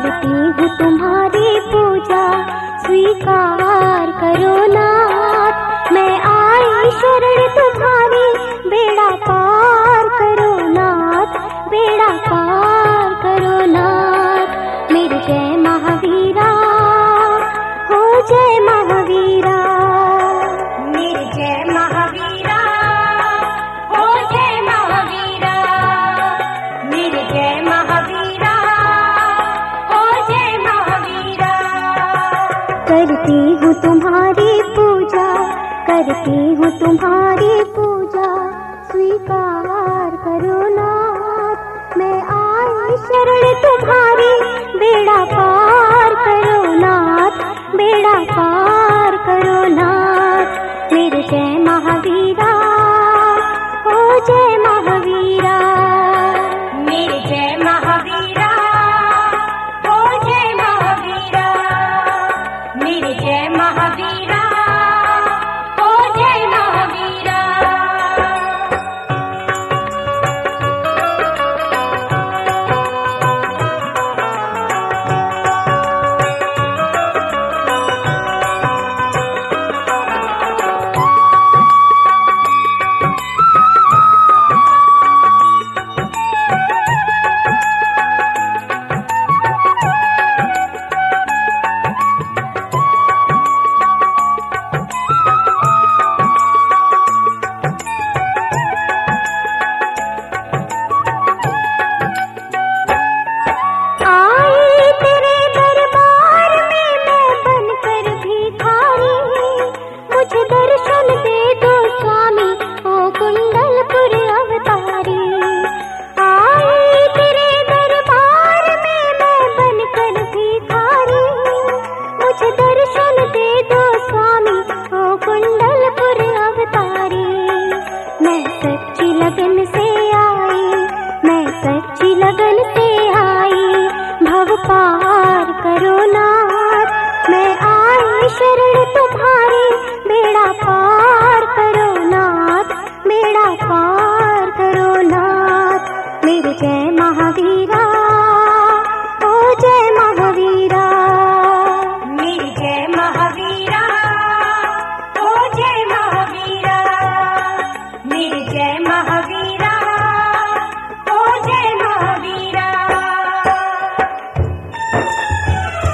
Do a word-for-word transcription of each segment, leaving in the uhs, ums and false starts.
करती हूँ तुम्हारी पूजा, स्वीकार करो नाथ। मैं आई शरण तुम्हारी, बेड़ा पार करो नाथ, बेड़ा पार करो नाथ। मेरे जय महावीरा, हो जय महावीरा, मेरे जय महावीरा, हो जय महावीरा, मेरे जय महावीरा, हो जय महावीरा। करती हूँ तुम्हारी पूजा, करती हूँ तुम्हारी पूजा, स्वीकार करो नाथ। मैं आई शरण तुम्हारी, बेड़ा पार करो नाथ, बेड़ा पार करो नाथ। मेरे जय महावीरा, हो जय महावीरा, मेरे जय महावीरा, हो जय महावीरा, मेरे जय महावीरा, हो जय महावीरा। पार करो नाथ। मैं आई शरण तुम्हारी, बेड़ा पार करो नाथ, बेड़ा पार करो नाथ। मेरे जय महावीरा, ओ जय महावीरा, मेरे जय महावीरा, ओ जय महावीरा, मेरे जय महावीरा, ओ जय महावीरा।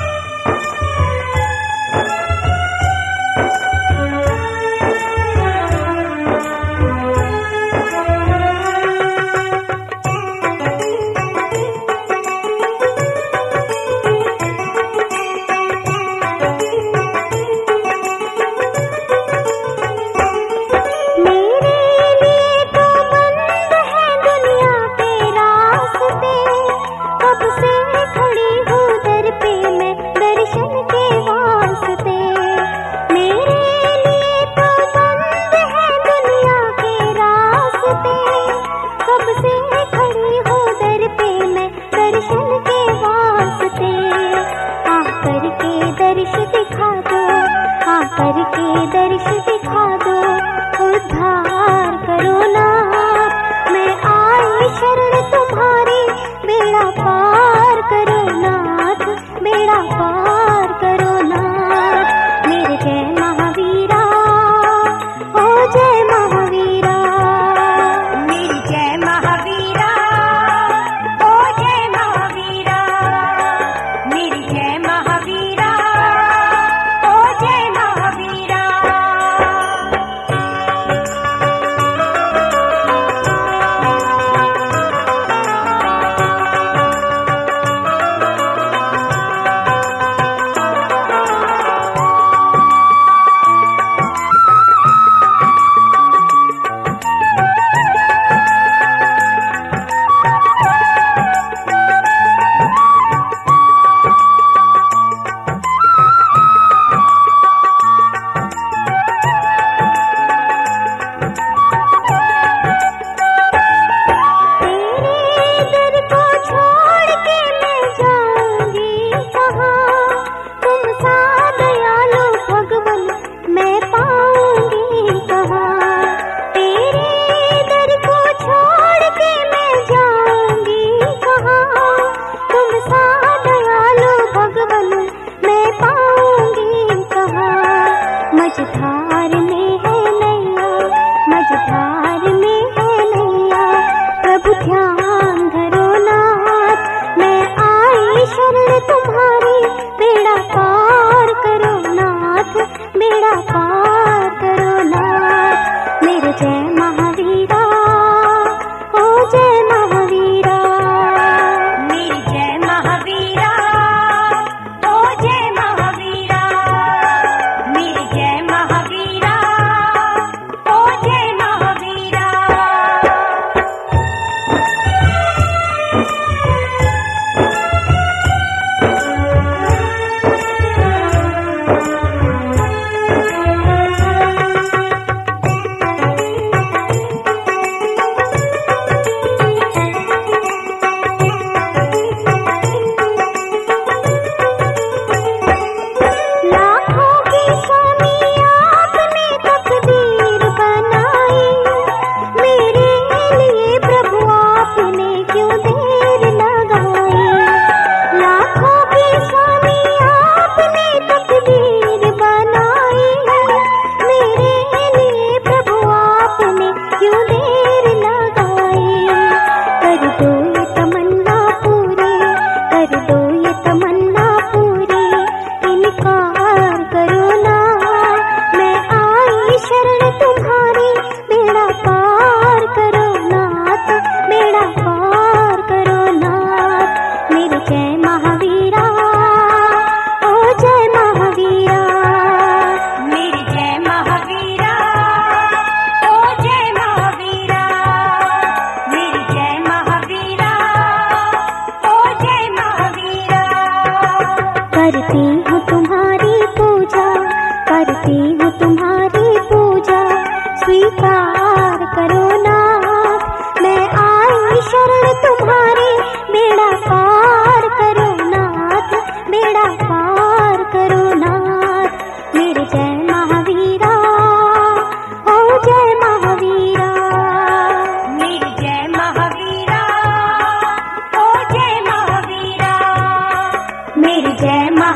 जय